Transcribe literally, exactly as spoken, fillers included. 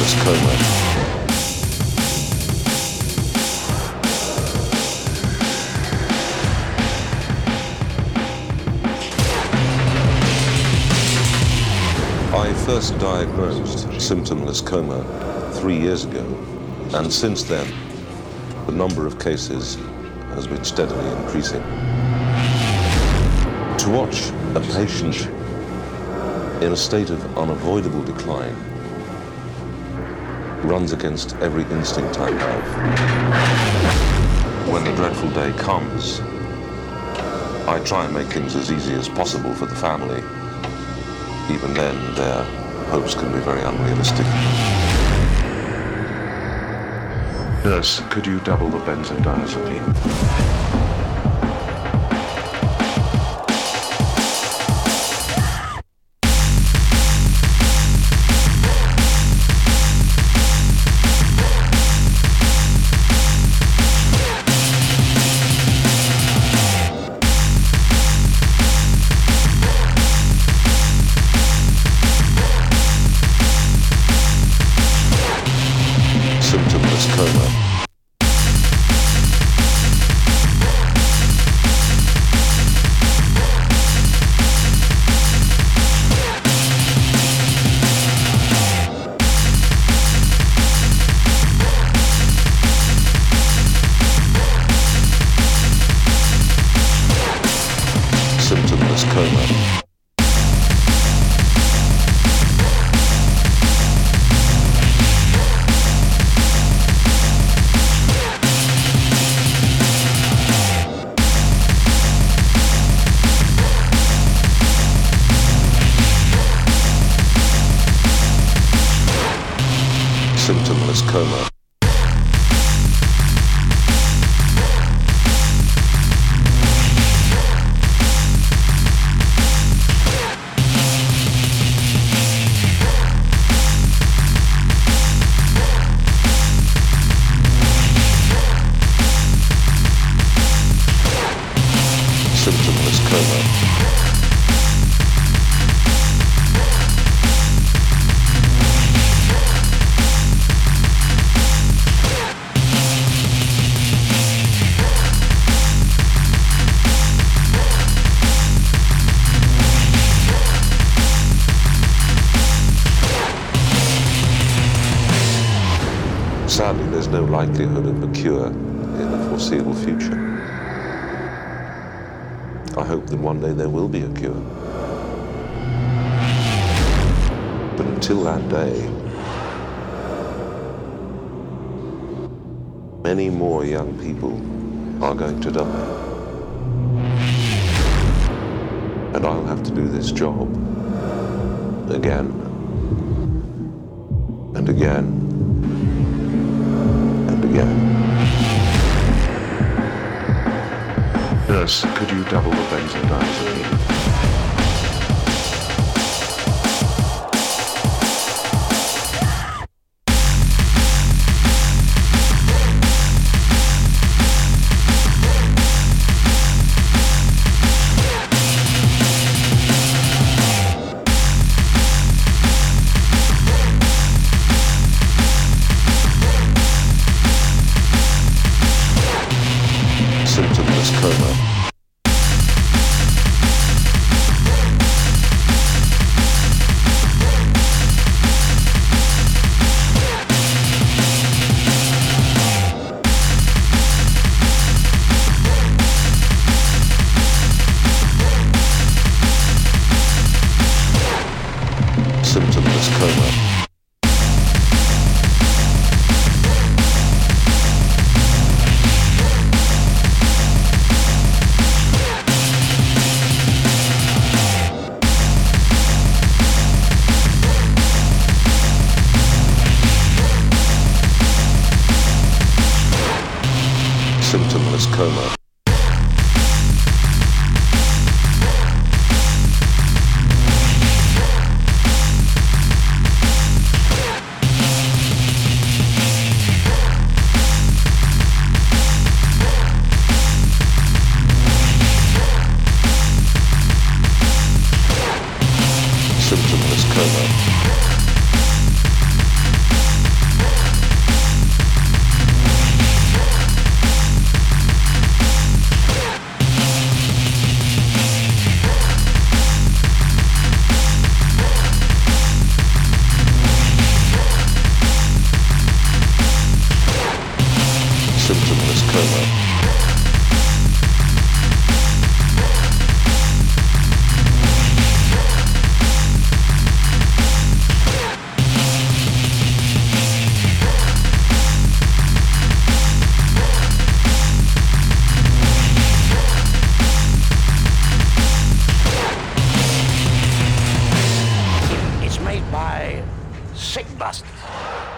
symptomless coma. I first diagnosed symptomless coma three years ago, and since then, the number of cases has been steadily increasing. To watch a patient in a state of unavoidable decline runs against every instinct I have. When the dreadful day comes, I try and make things as easy as possible for the family. Even then, their hopes can be very unrealistic. Nurse, could you double the benzodiazepine? Symptomless coma. Symptomless coma. Symptomless coma. Symptomless coma. Sadly, there's no likelihood of a cure in the foreseeable future. I hope that one day there will be a cure. But until that day, many more young people are going to die. And I'll have to do this job again and again. Again. Nurse, could you double the benzodiazepine? Symptomless coma. Symptomless coma. Symptomless coma. Symptomless coma. coma. It's made by Sickbusters.